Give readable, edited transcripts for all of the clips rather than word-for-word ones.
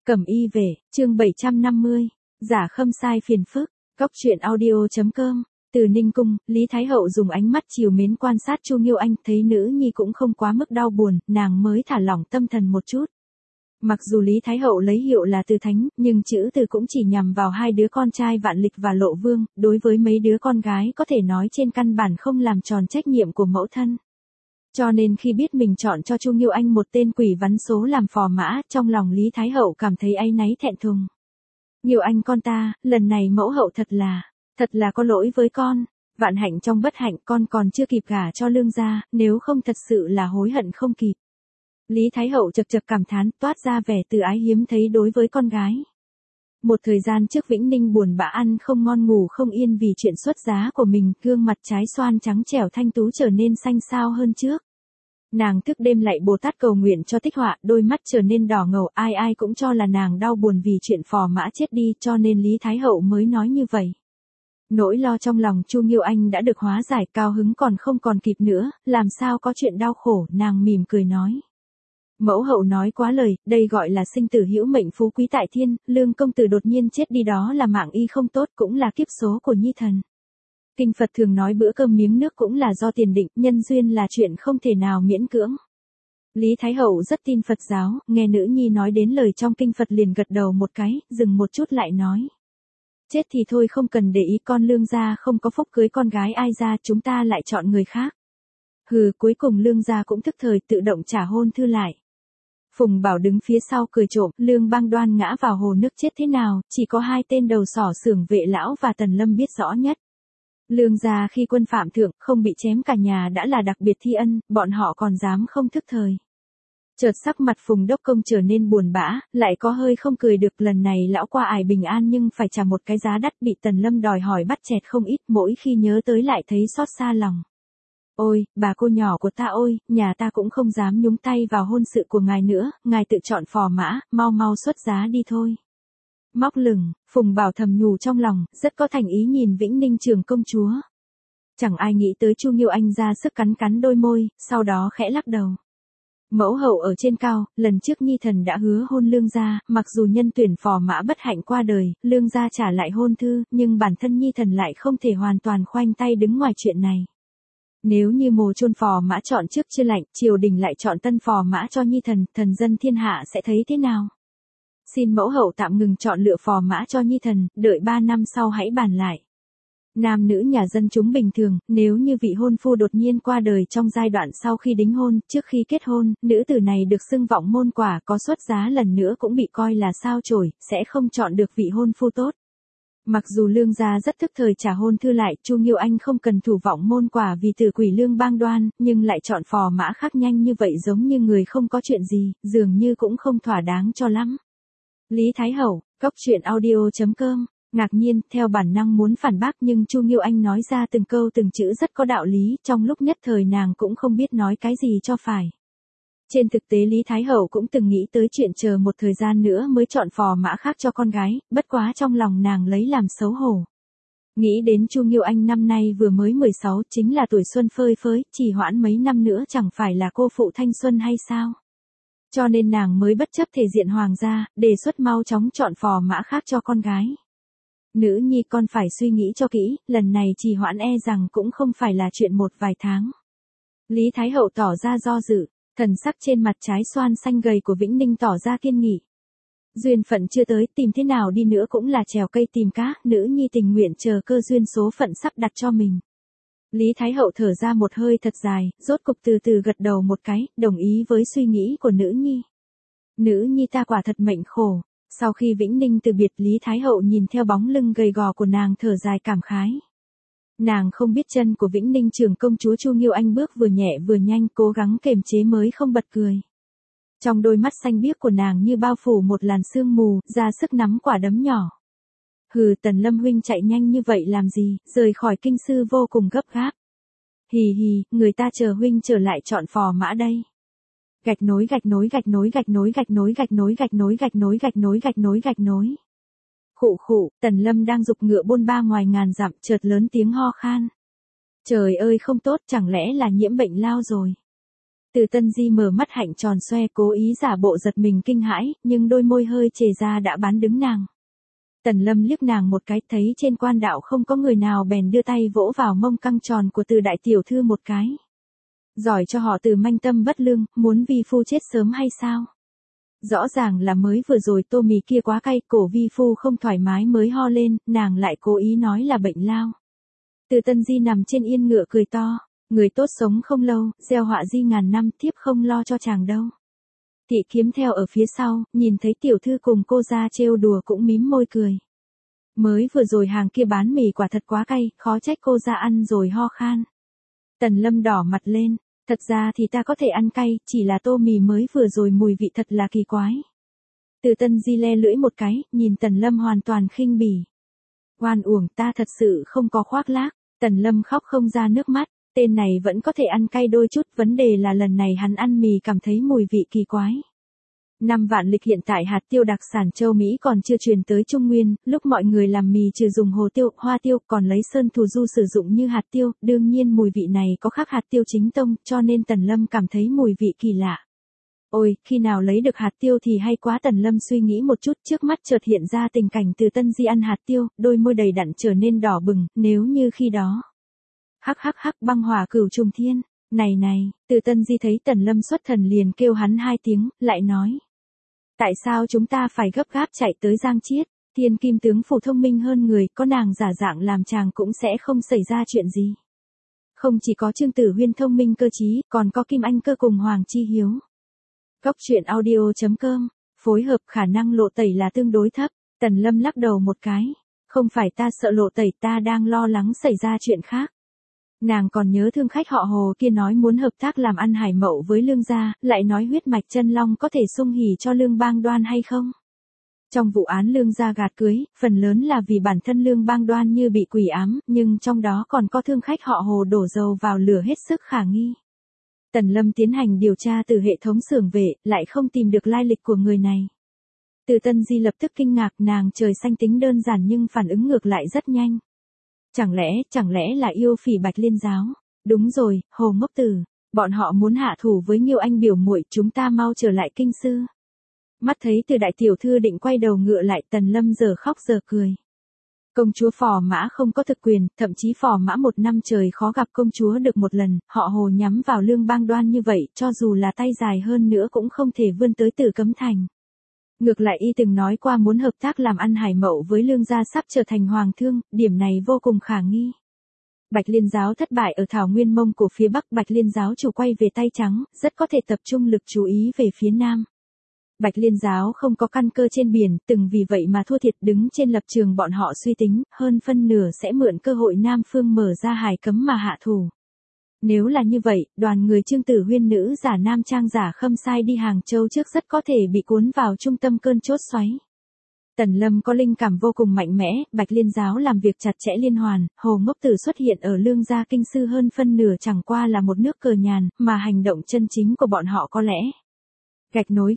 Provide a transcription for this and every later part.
Cẩm y về, chương 750, giả khâm sai phiền phức, góc truyện audio.com, từ Ninh Cung, Lý Thái Hậu dùng ánh mắt trìu mến quan sát Chu Nghiêu Anh, thấy nữ nhi cũng không quá mức đau buồn, nàng mới thả lỏng tâm thần một chút. Mặc dù Lý Thái Hậu lấy hiệu là Từ Thánh, nhưng chữ Từ cũng chỉ nhằm vào hai đứa con trai Vạn Lịch và Lộ Vương, đối với mấy đứa con gái có thể nói trên căn bản không làm tròn trách nhiệm của mẫu thân. Cho nên khi biết mình chọn cho Chu Nghiêu Anh một tên quỷ vắn số làm phò mã, trong lòng Lý Thái Hậu cảm thấy áy náy thẹn thùng. Nghiêu Anh con ta, lần này mẫu hậu thật là có lỗi với con, vạn hạnh trong bất hạnh, con còn chưa kịp gả cho Lương gia, nếu không thật sự là hối hận không kịp. Lý Thái Hậu chật chật cảm thán, toát ra vẻ từ ái hiếm thấy đối với con gái. Một thời gian trước Vĩnh Ninh buồn bã ăn không ngon ngủ không yên vì chuyện xuất giá của mình, gương mặt trái xoan trắng trẻo thanh tú trở nên xanh xao hơn trước. Nàng thức đêm lạy Bồ Tát cầu nguyện cho tích họa, đôi mắt trở nên đỏ ngầu, ai ai cũng cho là nàng đau buồn vì chuyện phò mã chết đi, cho nên Lý Thái Hậu mới nói như vậy. Nỗi lo trong lòng Chu Nghiêu Anh đã được hóa giải, cao hứng không còn kịp nữa, làm sao có chuyện đau khổ, nàng mỉm cười nói. Mẫu hậu nói quá lời, đây gọi là sinh tử hữu mệnh phú quý tại thiên, Lương công tử đột nhiên chết đi đó là mạng y không tốt, cũng là kiếp số của nhi thần. Kinh Phật thường nói bữa cơm miếng nước cũng là do tiền định, nhân duyên là chuyện không thể nào miễn cưỡng. Lý Thái Hậu rất tin Phật giáo, nghe nữ nhi nói đến lời trong Kinh Phật liền gật đầu một cái, dừng một chút lại nói. Chết thì thôi không cần để ý, con Lương gia không có phúc cưới con gái ai ra, chúng ta lại chọn người khác. Hừ, cuối cùng Lương gia cũng thức thời tự động trả hôn thư lại. Phùng Bảo đứng phía sau cười trộm, Lương Bang Đoan ngã vào hồ nước chết thế nào, chỉ có hai tên đầu sỏ Xưởng Vệ lão và Tần Lâm biết rõ nhất. Lương gia khi quân phạm thượng, không bị chém cả nhà đã là đặc biệt thi ân, bọn họ còn dám không thức thời. Chợt sắc mặt Phùng Đốc Công trở nên buồn bã, lại có hơi không cười được, lần này lão qua ải bình an nhưng phải trả một cái giá đắt, bị Tần Lâm đòi hỏi bắt chẹt không ít, mỗi khi nhớ tới lại thấy xót xa lòng. Ôi, bà cô nhỏ của ta ôi, nhà ta cũng không dám nhúng tay vào hôn sự của ngài nữa, ngài tự chọn phò mã, mau xuất giá đi thôi. Móc lửng, Phùng Bảo thầm nhủ trong lòng, rất có thành ý nhìn Vĩnh Ninh Trường công chúa. Chẳng ai nghĩ tới Chu Nghiêu Anh ra sức cắn đôi môi, sau đó khẽ lắc đầu. Mẫu hậu ở trên cao, lần trước nhi thần đã hứa hôn Lương gia, mặc dù nhân tuyển phò mã bất hạnh qua đời, Lương gia trả lại hôn thư, nhưng bản thân nhi thần lại không thể hoàn toàn khoanh tay đứng ngoài chuyện này. Nếu như mồ chôn phò mã chọn trước chưa lạnh, triều đình lại chọn tân phò mã cho nhi thần, thần dân thiên hạ sẽ thấy thế nào? Xin mẫu hậu tạm ngừng chọn lựa phò mã cho nhi thần, đợi 3 năm sau hãy bàn lại. Nam nữ nhà dân chúng bình thường, nếu như vị hôn phu đột nhiên qua đời trong giai đoạn sau khi đính hôn, trước khi kết hôn, nữ tử này được xưng vọng môn quả, có xuất giá lần nữa cũng bị coi là sao chổi, sẽ không chọn được vị hôn phu tốt. Mặc dù Lương gia rất thức thời trả hôn thư lại, Chu Nghiêu Anh không cần thủ vọng môn quả vì tử quỷ Lương Bang Đoan, nhưng lại chọn phò mã khác nhanh như vậy giống như người không có chuyện gì, dường như cũng không thỏa đáng cho lắm. Lý Thái Hậu, góc truyện audio.com, ngạc nhiên, theo bản năng muốn phản bác nhưng Chu Nghiêu Anh nói ra từng câu từng chữ rất có đạo lý, trong lúc nhất thời nàng cũng không biết nói cái gì cho phải. Trên thực tế Lý Thái Hậu cũng từng nghĩ tới chuyện chờ một thời gian nữa mới chọn phò mã khác cho con gái, bất quá trong lòng nàng lấy làm xấu hổ. Nghĩ đến Chu Nghiêu Anh năm nay vừa mới 16, chính là tuổi xuân phơi phới, chỉ hoãn mấy năm nữa chẳng phải là cô phụ thanh xuân hay sao? Cho nên nàng mới bất chấp thể diện hoàng gia, đề xuất mau chóng chọn phò mã khác cho con gái. Nữ nhi con phải suy nghĩ cho kỹ, lần này trì hoãn e rằng cũng không phải là chuyện một vài tháng. Lý Thái Hậu tỏ ra do dự, thần sắc trên mặt trái xoan xanh gầy của Vĩnh Ninh tỏ ra kiên nghị. Duyên phận chưa tới, tìm thế nào đi nữa cũng là trèo cây tìm cá, nữ nhi tình nguyện chờ cơ duyên số phận sắp đặt cho mình. Lý Thái Hậu thở ra một hơi thật dài, rốt cục từ từ gật đầu một cái, đồng ý với suy nghĩ của nữ nhi. Nữ nhi ta quả thật mệnh khổ. Sau khi Vĩnh Ninh từ biệt, Lý Thái Hậu nhìn theo bóng lưng gầy gò của nàng thở dài cảm khái. Nàng không biết chân của Vĩnh Ninh Trường công chúa Chu Nghiêu Anh bước vừa nhẹ vừa nhanh, cố gắng kềm chế mới không bật cười. Trong đôi mắt xanh biếc của nàng như bao phủ một làn sương mù, ra sức nắm quả đấm nhỏ. Hừ, Tần Lâm huynh chạy nhanh như vậy làm gì, rời khỏi kinh sư vô cùng gấp gáp. Hì hì, người ta chờ huynh trở lại chọn phò mã đây. Gạch nối. Khụ, Tần Lâm đang giục ngựa bôn ba ngoài ngàn dặm, chợt lớn tiếng ho khan. Trời ơi không tốt, chẳng lẽ là nhiễm bệnh lao rồi. Từ Tân Di mở mắt hạnh tròn xoe cố ý giả bộ giật mình kinh hãi, nhưng đôi môi hơi chề ra đã bán đứng nàng. Tần Lâm liếc nàng một cái thấy trên quan đạo không có người nào bèn đưa tay vỗ vào mông căng tròn của Từ đại tiểu thư một cái. Giỏi cho họ Từ manh tâm bất lương, muốn vi phu chết sớm hay sao? Rõ ràng là mới vừa rồi tô mì kia quá cay, cổ vi phu không thoải mái mới ho lên, nàng lại cố ý nói là bệnh lao. Từ Tân Di nằm trên yên ngựa cười to, người tốt sống không lâu, gieo họa di ngàn năm, thiếp không lo cho chàng đâu. Thị Kiếm theo ở phía sau, nhìn thấy tiểu thư cùng cô ra trêu đùa cũng mím môi cười. Mới vừa rồi hàng kia bán mì quả thật quá cay, khó trách cô ra ăn rồi ho khan. Tần Lâm đỏ mặt lên, thật ra thì ta có thể ăn cay, chỉ là tô mì mới vừa rồi mùi vị thật là kỳ quái. Từ Tân Di le lưỡi một cái, nhìn Tần Lâm hoàn toàn khinh bỉ. Oan uổng, ta thật sự không có khoác lác. Tần Lâm khóc không ra nước mắt, tên này vẫn có thể ăn cay đôi chút, vấn đề là lần này hắn ăn mì cảm thấy mùi vị kỳ quái. Năm vạn lịch hiện tại hạt tiêu đặc sản châu Mỹ còn chưa truyền tới Trung Nguyên, lúc mọi người làm mì trừ dùng hồ tiêu, hoa tiêu, còn lấy sơn thù du sử dụng như hạt tiêu, đương nhiên mùi vị này có khác hạt tiêu chính tông, cho nên Tần Lâm cảm thấy mùi vị kỳ lạ. Ôi, khi nào lấy được hạt tiêu thì hay quá. Tần Lâm suy nghĩ một chút, trước mắt chợt hiện ra tình cảnh Từ Tân Di ăn hạt tiêu, đôi môi đầy đặn trở nên đỏ bừng, nếu như khi đó. Hắc hắc hắc, băng hỏa cửu trùng thiên, này, Từ Tân Di thấy Tần Lâm xuất thần liền kêu hắn 2 tiếng, lại nói. Tại sao chúng ta phải gấp gáp chạy tới Giang Chiết, Thiên Kim tướng phủ thông minh hơn người, có nàng giả dạng làm chàng cũng sẽ không xảy ra chuyện gì. Không chỉ có Trương Tử Huyên thông minh cơ trí, còn có Kim Anh Cơ cùng Hoàng Chi Hiếu. Góc truyện audio.com, phối hợp khả năng lộ tẩy là tương đối thấp. Tần Lâm lắc đầu một cái, không phải ta sợ lộ tẩy, ta đang lo lắng xảy ra chuyện khác. Nàng còn nhớ thương khách họ Hồ kia nói muốn hợp tác làm ăn hải mậu với Lương gia, lại nói huyết mạch chân long có thể sung hỉ cho Lương Bang Đoan hay không? Trong vụ án Lương gia gạt cưới, phần lớn là vì bản thân Lương Bang Đoan như bị quỷ ám, nhưng trong đó còn có thương khách họ Hồ đổ dầu vào lửa hết sức khả nghi. Tần Lâm tiến hành điều tra từ hệ thống xưởng vệ, lại không tìm được lai lịch của người này. Từ Tân Di lập tức kinh ngạc, nàng trời xanh tính đơn giản nhưng phản ứng ngược lại rất nhanh. Chẳng lẽ là yêu phỉ Bạch Liên giáo? Đúng rồi, Hồ Ngốc Tử, bọn họ muốn hạ thủ với Nghiêu Anh biểu muội, chúng ta mau trở lại kinh sư. Mắt thấy Từ đại tiểu thư định quay đầu ngựa lại, Tần Lâm giờ khóc giờ cười. Công chúa Phò Mã không có thực quyền, thậm chí Phò Mã 1 năm trời khó gặp công chúa được một lần, họ Hồ nhắm vào Lương Bang Đoan như vậy, cho dù là tay dài hơn nữa cũng không thể vươn tới Tử Cấm Thành. Ngược lại y từng nói qua muốn hợp tác làm ăn hải mậu với Lương gia sắp trở thành hoàng thương, điểm này vô cùng khả nghi. Bạch Liên giáo thất bại ở thảo nguyên Mông Cổ phía Bắc, Bạch Liên giáo chủ quay về tay trắng, rất có thể tập trung lực chú ý về phía Nam. Bạch Liên giáo không có căn cơ trên biển, từng vì vậy mà thua thiệt, đứng trên lập trường bọn họ suy tính, hơn phân nửa sẽ mượn cơ hội Nam phương mở ra hải cấm mà hạ thủ. Nếu là như vậy, đoàn người Trương Tử Huyên nữ giả nam trang giả Khâm Sai đi Hàng Châu trước rất có thể bị cuốn vào trung tâm cơn chốt xoáy. Tần Lâm có linh cảm vô cùng mạnh mẽ, Bạch Liên giáo làm việc chặt chẽ liên hoàn, Hồ Ngốc Tử xuất hiện ở Lương gia kinh sư hơn phân nửa chẳng qua là một nước cờ nhàn, mà hành động chân chính của bọn họ có lẽ. Gạch nối.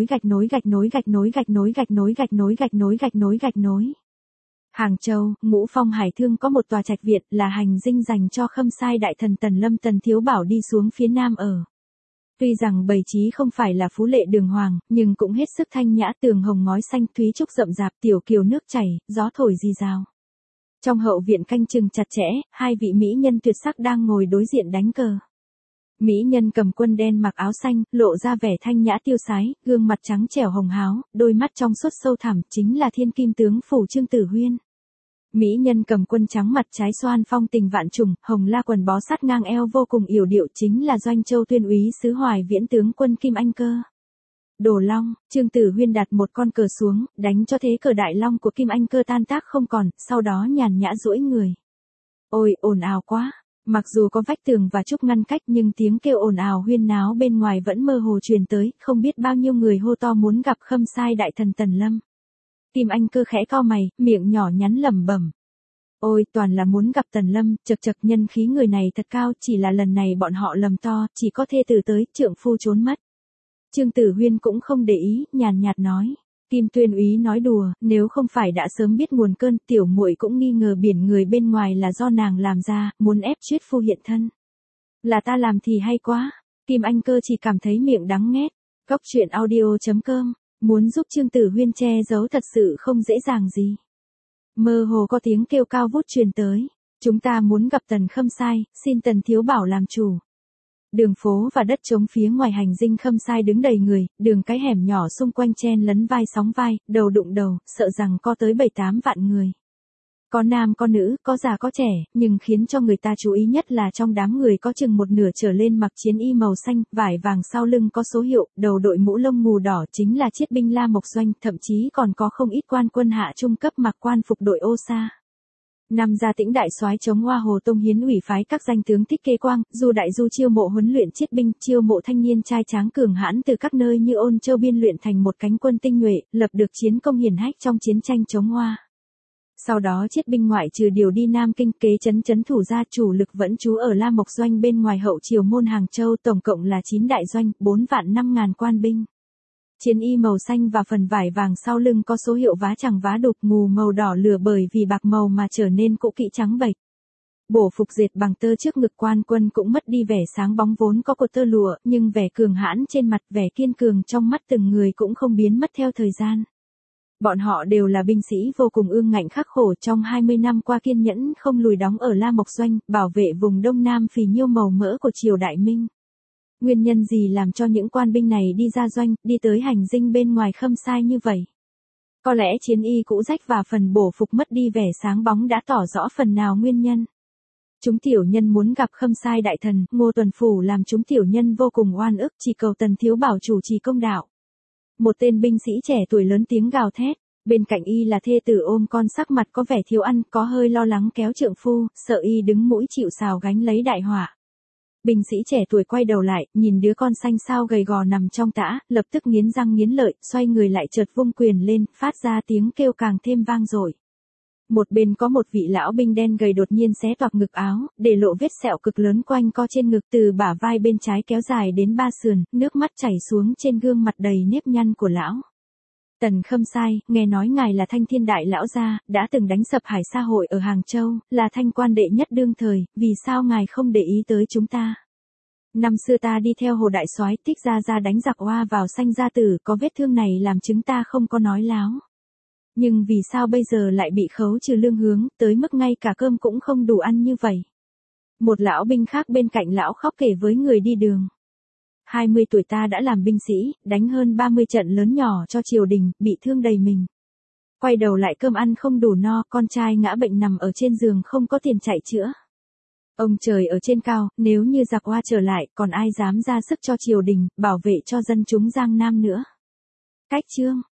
Hàng Châu, Ngũ Phong Hải Thương có một tòa trạch viện là hành dinh dành cho Khâm Sai đại thần Tần Lâm Tần Thiếu Bảo đi xuống phía Nam ở. Tuy rằng bày trí không phải là phú lệ đường hoàng, nhưng cũng hết sức thanh nhã, tường hồng ngói xanh, thúy trúc rậm rạp, tiểu kiều nước chảy, gió thổi rì rào. Trong hậu viện canh chừng chặt chẽ, 2 vị mỹ nhân tuyệt sắc đang ngồi đối diện đánh cờ. Mỹ nhân cầm quân đen mặc áo xanh, lộ ra vẻ thanh nhã tiêu sái, gương mặt trắng trẻo hồng háo, đôi mắt trong suốt sâu thẳm, chính là Thiên Kim tướng phủ Trương Tử Huyên. Mỹ nhân cầm quân trắng mặt trái xoan phong tình vạn trùng, hồng la quần bó sát ngang eo vô cùng yểu điệu, chính là Doanh Châu Tuyên úy sứ Hoài Viễn tướng quân Kim Anh Cơ. Đồ Long, Trương Tử Huyên đặt một con cờ xuống, đánh cho thế cờ đại long của Kim Anh Cơ tan tác không còn, sau đó nhàn nhã duỗi người. Ôi, ồn ào quá. Mặc dù có vách tường và trúc ngăn cách nhưng tiếng kêu ồn ào huyên náo bên ngoài vẫn mơ hồ truyền tới, không biết bao nhiêu người hô to muốn gặp Khâm Sai đại thần Tần Lâm. Kim Anh Cơ khẽ cau mày, miệng nhỏ nhắn lẩm bẩm. Ôi, toàn là muốn gặp Tần Lâm, chật nhân khí người này thật cao, chỉ là lần này bọn họ lầm to, chỉ có thê tử tới, trượng phu trốn mất. Trương Tử Huyên cũng không để ý, nhàn nhạt nói. Kim Tuyên úy nói đùa, nếu không phải đã sớm biết nguồn cơn, tiểu muội cũng nghi ngờ biển người bên ngoài là do nàng làm ra, muốn ép Chuyết phu hiện thân. Là ta làm thì hay quá. Kim Anh Cơ chỉ cảm thấy miệng đắng nghét. Cóc truyện audio.com, muốn giúp Trương Tử Huyên che giấu thật sự không dễ dàng gì. Mơ hồ có tiếng kêu cao vút truyền tới. Chúng ta muốn gặp Tần Khâm Sai, xin Tần Thiếu Bảo làm chủ. Đường phố và đất trống phía ngoài hành dinh Khâm Sai đứng đầy người, đường cái hẻm nhỏ xung quanh chen lấn vai sóng vai, đầu đụng đầu, sợ rằng có tới 7-8 vạn người. Có nam có nữ, có già có trẻ, nhưng khiến cho người ta chú ý nhất là trong đám người có chừng một nửa trở lên mặc chiến y màu xanh, vải vàng sau lưng có số hiệu, đầu đội mũ lông mù đỏ chính là chiết binh La Mộc Doanh, thậm chí còn có không ít quan quân hạ trung cấp mặc quan phục đội ô sa. Năm Gia Tĩnh đại soái chống Hoa Hồ Tông hiến ủy phái các danh tướng Thích Kế Quang, Du Đại Du chiêu mộ huấn luyện chiết binh, chiêu mộ thanh niên trai tráng cường hãn từ các nơi như Ôn Châu biên luyện thành một cánh quân tinh nhuệ, lập được chiến công hiển hách trong chiến tranh chống Hoa. Sau đó chiết binh ngoại trừ điều đi Nam Kinh kế trấn thủ ra, chủ lực vẫn trú ở La Mộc Doanh bên ngoài hậu triều môn Hàng Châu, tổng cộng là 9 đại doanh, 4 vạn 5 ngàn quan binh. Chiến y màu xanh và phần vải vàng sau lưng có số hiệu vá chẳng vá đục, mù màu đỏ lửa bởi vì bạc màu mà trở nên cũ kỹ trắng bệch. Bổ phục dệt bằng tơ trước ngực quan quân cũng mất đi vẻ sáng bóng vốn có của tơ lụa, nhưng vẻ cường hãn trên mặt, vẻ kiên cường trong mắt từng người cũng không biến mất theo thời gian. Bọn họ đều là binh sĩ vô cùng ương ngạnh khắc khổ, trong 20 năm qua kiên nhẫn không lùi đóng ở La Mộc Doanh, bảo vệ vùng Đông Nam phì nhiêu màu mỡ của triều Đại Minh. Nguyên nhân gì làm cho những quan binh này đi ra doanh, đi tới hành dinh bên ngoài Khâm Sai như vậy? Có lẽ chiến y cũ rách và phần bổ phục mất đi vẻ sáng bóng đã tỏ rõ phần nào nguyên nhân. Chúng tiểu nhân muốn gặp Khâm Sai đại thần, Ngô Tuần Phủ làm chúng tiểu nhân vô cùng oan ức, chỉ cầu Tần Thiếu Bảo chủ trì công đạo. Một tên binh sĩ trẻ tuổi lớn tiếng gào thét, bên cạnh y là thê tử ôm con, sắc mặt có vẻ thiếu ăn, có hơi lo lắng kéo trượng phu, sợ y đứng mũi chịu sào gánh lấy đại họa. Binh sĩ trẻ tuổi quay đầu lại, nhìn đứa con xanh xao gầy gò nằm trong tã, lập tức nghiến răng nghiến lợi, xoay người lại chợt vung quyền lên, phát ra tiếng kêu càng thêm vang dội. Một bên có một vị lão binh đen gầy đột nhiên xé toạc ngực áo, để lộ vết sẹo cực lớn quanh co trên ngực từ bả vai bên trái kéo dài đến ba sườn, nước mắt chảy xuống trên gương mặt đầy nếp nhăn của lão. Tần Khâm Sai, nghe nói ngài là Thanh Thiên đại lão gia, đã từng đánh sập Hải Sa hội ở Hàng Châu, là thanh quan đệ nhất đương thời, vì sao ngài không để ý tới chúng ta? Năm xưa ta đi theo Hồ đại soái Thích ra đánh giặc Hoa vào Sanh gia tử, có vết thương này làm chúng ta không có nói láo. Nhưng vì sao bây giờ lại bị khấu trừ lương hướng, tới mức ngay cả cơm cũng không đủ ăn như vậy? Một lão binh khác bên cạnh lão khóc kể với người đi đường. 20 tuổi ta đã làm binh sĩ, đánh hơn 30 trận lớn nhỏ cho triều đình, bị thương đầy mình. Quay đầu lại cơm ăn không đủ no, con trai ngã bệnh nằm ở trên giường không có tiền chạy chữa. Ông trời ở trên cao, nếu như giặc Hoa trở lại, còn ai dám ra sức cho triều đình, bảo vệ cho dân chúng Giang Nam nữa. Cách chương